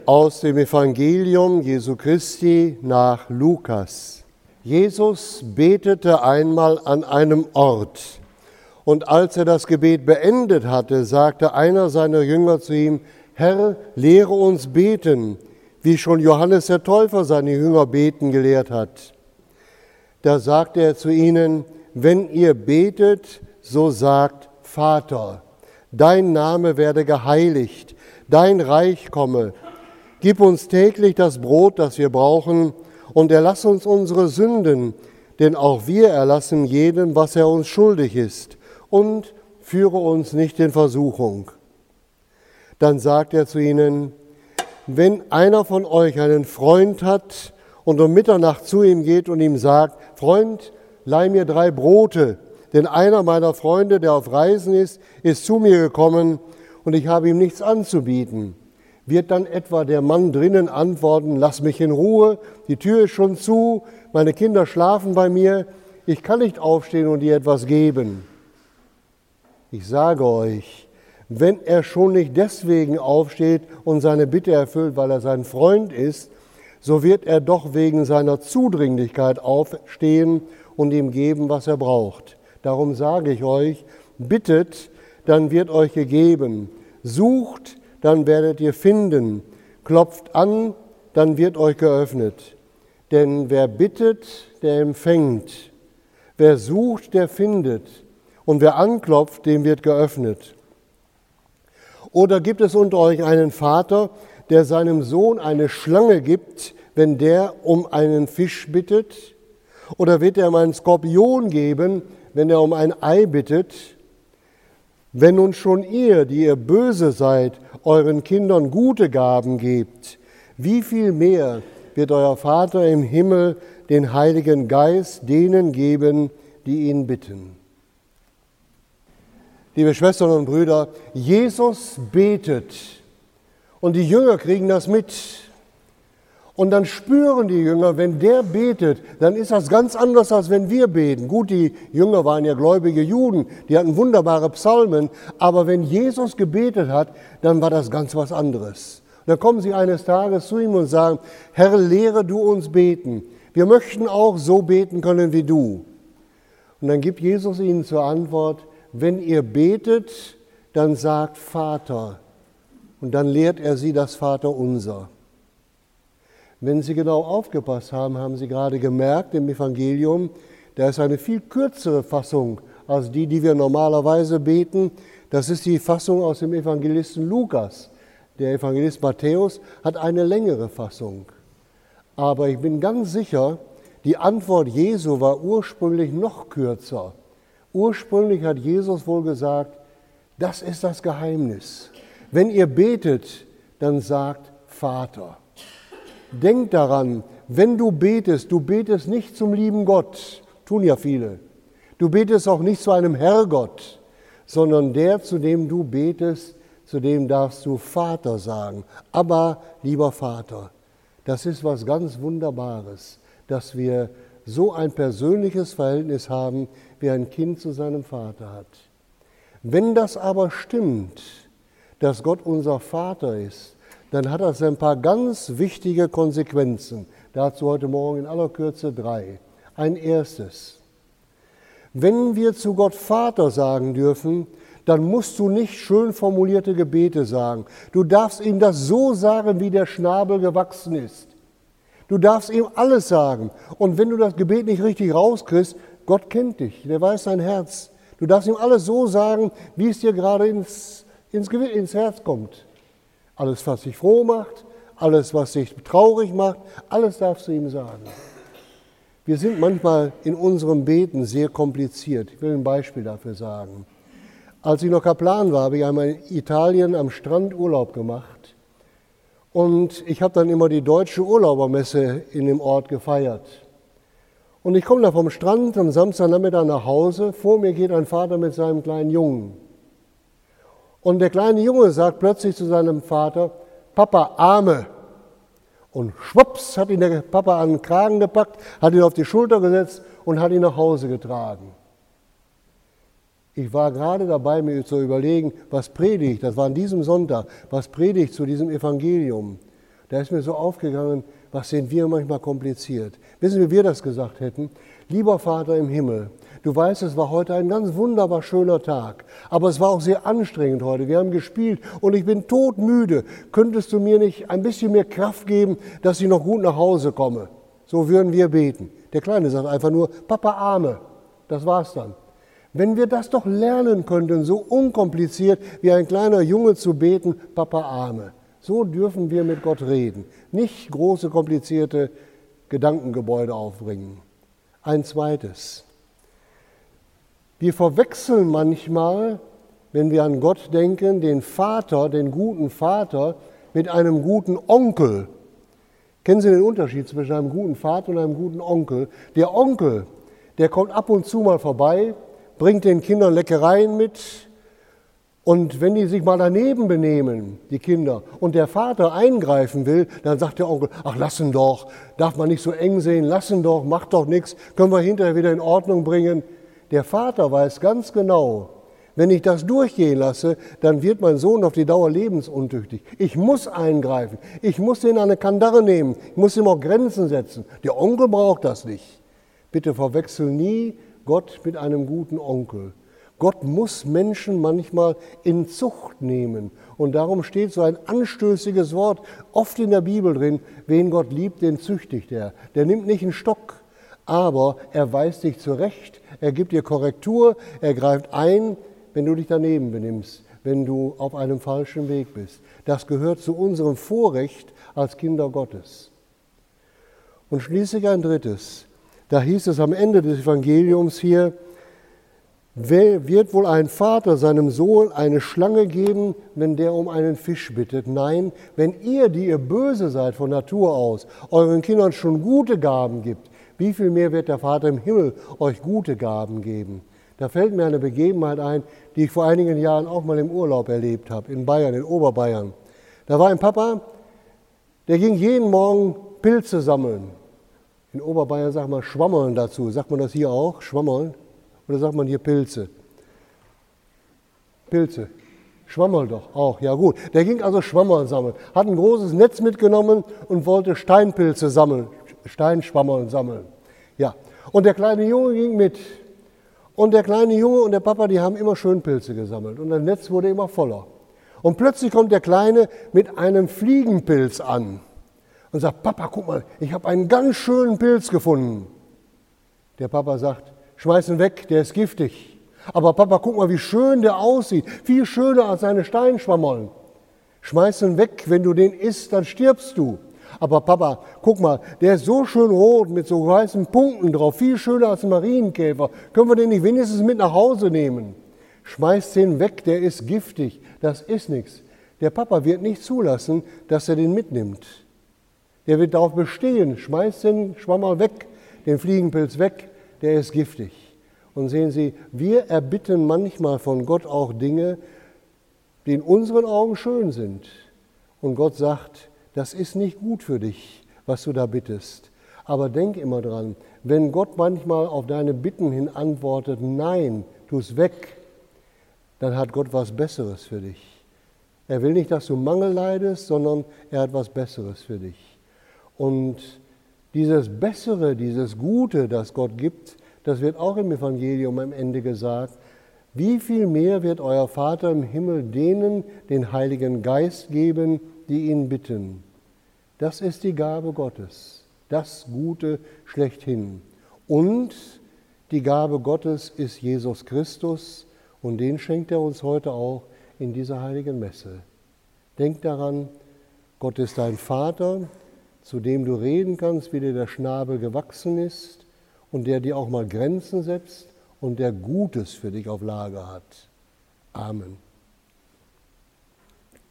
Aus dem Evangelium Jesu Christi nach Lukas. Jesus betete einmal an einem Ort. Und als er das Gebet beendet hatte, sagte einer seiner Jünger zu ihm: Herr, lehre uns beten, wie schon Johannes der Täufer seine Jünger beten gelehrt hat. Da sagte er zu ihnen: Wenn ihr betet, so sagt: Vater, dein Name werde geheiligt, dein Reich komme. Gib uns täglich das Brot, das wir brauchen, und erlass uns unsere Sünden, denn auch wir erlassen jedem, was er uns schuldig ist, und führe uns nicht in Versuchung. Dann sagt er zu ihnen: Wenn einer von euch einen Freund hat und um Mitternacht zu ihm geht und ihm sagt: Freund, leih mir 3 Brote, denn einer meiner Freunde, der auf Reisen ist zu mir gekommen und ich habe ihm nichts anzubieten. Wird dann etwa der Mann drinnen antworten: Lass mich in Ruhe, die Tür ist schon zu, meine Kinder schlafen bei mir, ich kann nicht aufstehen und dir etwas geben. Ich sage euch, wenn er schon nicht deswegen aufsteht und seine Bitte erfüllt, weil er sein Freund ist, so wird er doch wegen seiner Zudringlichkeit aufstehen und ihm geben, was er braucht. Darum sage ich euch, bittet, dann wird euch gegeben, sucht, dann werdet ihr finden, klopft an, dann wird euch geöffnet. Denn wer bittet, der empfängt, wer sucht, der findet, und wer anklopft, dem wird geöffnet. Oder gibt es unter euch einen Vater, der seinem Sohn eine Schlange gibt, wenn der um einen Fisch bittet? Oder wird er ihm einen Skorpion geben, wenn er um ein Ei bittet? Wenn nun schon ihr, die ihr böse seid, euren Kindern gute Gaben gebt, wie viel mehr wird euer Vater im Himmel den Heiligen Geist denen geben, die ihn bitten? Liebe Schwestern und Brüder, Jesus betet und die Jünger kriegen das mit. Und dann spüren die Jünger, wenn der betet, dann ist das ganz anders, als wenn wir beten. Gut, die Jünger waren ja gläubige Juden, die hatten wunderbare Psalmen, aber wenn Jesus gebetet hat, dann war das ganz was anderes. Und dann kommen sie eines Tages zu ihm und sagen: Herr, lehre du uns beten. Wir möchten auch so beten können wie du. Und dann gibt Jesus ihnen zur Antwort: Wenn ihr betet, dann sagt Vater. Und dann lehrt er sie das Vaterunser. Wenn Sie genau aufgepasst haben, haben Sie gerade gemerkt im Evangelium, da ist eine viel kürzere Fassung als die, die wir normalerweise beten. Das ist die Fassung aus dem Evangelisten Lukas. Der Evangelist Matthäus hat eine längere Fassung. Aber ich bin ganz sicher, die Antwort Jesu war ursprünglich noch kürzer. Ursprünglich hat Jesus wohl gesagt: Das ist das Geheimnis. Wenn ihr betet, dann sagt Vater. Denk daran, wenn du betest nicht zum lieben Gott, tun ja viele. Du betest auch nicht zu einem Herrgott, sondern der, zu dem du betest, zu dem darfst du Vater sagen. Aber, lieber Vater, das ist was ganz Wunderbares, dass wir so ein persönliches Verhältnis haben, wie ein Kind zu seinem Vater hat. Wenn das aber stimmt, dass Gott unser Vater ist, dann hat das ein paar ganz wichtige Konsequenzen. Dazu heute Morgen in aller Kürze 3. Ein erstes: Wenn wir zu Gott Vater sagen dürfen, dann musst du nicht schön formulierte Gebete sagen. Du darfst ihm das so sagen, wie der Schnabel gewachsen ist. Du darfst ihm alles sagen. Und wenn du das Gebet nicht richtig rauskriegst, Gott kennt dich, der weiß dein Herz. Du darfst ihm alles so sagen, wie es dir gerade ins Herz kommt. Alles, was dich froh macht, alles, was dich traurig macht, alles darfst du ihm sagen. Wir sind manchmal in unserem Beten sehr kompliziert. Ich will ein Beispiel dafür sagen. Als ich noch Kaplan war, habe ich einmal in Italien am Strand Urlaub gemacht. Und ich habe dann immer die deutsche Urlaubermesse in dem Ort gefeiert. Und ich komme da vom Strand am Samstagnachmittag nach Hause. Vor mir geht ein Vater mit seinem kleinen Jungen. Und der kleine Junge sagt plötzlich zu seinem Vater: Papa, Arme. Und schwupps hat ihn der Papa an den Kragen gepackt, hat ihn auf die Schulter gesetzt und hat ihn nach Hause getragen. Ich war gerade dabei, mir zu überlegen, was predige ich, das war an diesem Sonntag, was predige ich zu diesem Evangelium. Da ist mir so aufgegangen, was sind wir manchmal kompliziert. Wissen Sie, wie wir das gesagt hätten? Lieber Vater im Himmel, du weißt, es war heute ein ganz wunderbar schöner Tag, aber es war auch sehr anstrengend heute. Wir haben gespielt und ich bin todmüde. Könntest du mir nicht ein bisschen mehr Kraft geben, dass ich noch gut nach Hause komme? So würden wir beten. Der Kleine sagt einfach nur, Papa Arme. Das war's dann. Wenn wir das doch lernen könnten, so unkompliziert wie ein kleiner Junge zu beten, Papa Arme. So dürfen wir mit Gott reden. Nicht große, komplizierte Gedankengebäude aufbringen. Ein zweites. Wir verwechseln manchmal, wenn wir an Gott denken, den Vater, den guten Vater, mit einem guten Onkel. Kennen Sie den Unterschied zwischen einem guten Vater und einem guten Onkel? Der Onkel, der kommt ab und zu mal vorbei, bringt den Kindern Leckereien mit und wenn die sich mal daneben benehmen, die Kinder, und der Vater eingreifen will, dann sagt der Onkel, ach lass ihn doch, darf man nicht so eng sehen, lass ihn doch, macht doch nichts, können wir hinterher wieder in Ordnung bringen. Der Vater weiß ganz genau, wenn ich das durchgehen lasse, dann wird mein Sohn auf die Dauer lebensuntüchtig. Ich muss eingreifen, ich muss ihn an eine Kandare nehmen, ich muss ihm auch Grenzen setzen. Der Onkel braucht das nicht. Bitte verwechsel nie Gott mit einem guten Onkel. Gott muss Menschen manchmal in Zucht nehmen. Und darum steht so ein anstößiges Wort oft in der Bibel drin, wen Gott liebt, den züchtigt er. Der nimmt nicht einen Stock, aber er weist dich zurecht, er gibt dir Korrektur, er greift ein, wenn du dich daneben benimmst, wenn du auf einem falschen Weg bist. Das gehört zu unserem Vorrecht als Kinder Gottes. Und schließlich ein drittes. Da hieß es am Ende des Evangeliums hier, wird wohl ein Vater seinem Sohn eine Schlange geben, wenn der um einen Fisch bittet? Nein, wenn ihr, die ihr böse seid von Natur aus, euren Kindern schon gute Gaben gibt, wie viel mehr wird der Vater im Himmel euch gute Gaben geben? Da fällt mir eine Begebenheit ein, die ich vor einigen Jahren auch mal im Urlaub erlebt habe, in Bayern, in Oberbayern. Da war ein Papa, der ging jeden Morgen Pilze sammeln. In Oberbayern sagt man Schwammeln dazu. Sagt man das hier auch, Schwammeln? Oder sagt man hier Pilze? Pilze. Schwammerl doch auch, ja gut. Der ging also Schwammerl sammeln, hat ein großes Netz mitgenommen und wollte Steinpilze sammeln, Steinschwammerl sammeln. Ja, und der kleine Junge ging mit. Und der kleine Junge und der Papa, die haben immer schön Pilze gesammelt. Und das Netz wurde immer voller. Und plötzlich kommt der Kleine mit einem Fliegenpilz an und sagt, Papa, guck mal, ich habe einen ganz schönen Pilz gefunden. Der Papa sagt, schmeiß ihn weg, der ist giftig. Aber Papa, guck mal, wie schön der aussieht, viel schöner als seine Steinschwammerln. Schmeiß ihn weg, wenn du den isst, dann stirbst du. Aber Papa, guck mal, der ist so schön rot mit so weißen Punkten drauf, viel schöner als ein Marienkäfer. Können wir den nicht wenigstens mit nach Hause nehmen? Schmeiß den weg, der ist giftig, das ist nichts. Der Papa wird nicht zulassen, dass er den mitnimmt. Der wird darauf bestehen, schmeiß den Schwammerl weg, den Fliegenpilz weg, der ist giftig. Und sehen Sie, wir erbitten manchmal von Gott auch Dinge, die in unseren Augen schön sind. Und Gott sagt, das ist nicht gut für dich, was du da bittest. Aber denk immer dran, wenn Gott manchmal auf deine Bitten hin antwortet, nein, tu es weg, dann hat Gott was Besseres für dich. Er will nicht, dass du Mangel leidest, sondern er hat was Besseres für dich. Und dieses Bessere, dieses Gute, das Gott gibt, das wird auch im Evangelium am Ende gesagt. Wie viel mehr wird euer Vater im Himmel denen den Heiligen Geist geben, die ihn bitten? Das ist die Gabe Gottes, das Gute schlechthin. Und die Gabe Gottes ist Jesus Christus und den schenkt er uns heute auch in dieser heiligen Messe. Denk daran, Gott ist dein Vater, zu dem du reden kannst, wie dir der Schnabel gewachsen ist und der dir auch mal Grenzen setzt und der Gutes für dich auf Lager hat. Amen.